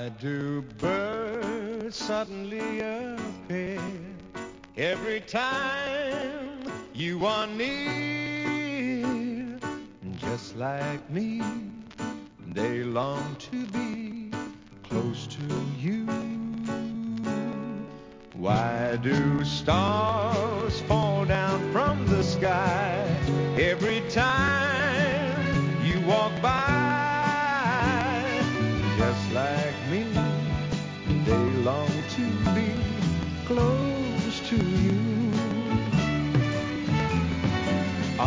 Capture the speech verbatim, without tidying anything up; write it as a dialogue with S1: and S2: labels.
S1: Why do birds suddenly appear every time you are near? Just like me, they long to be close to you. Why do stars fall down from the sky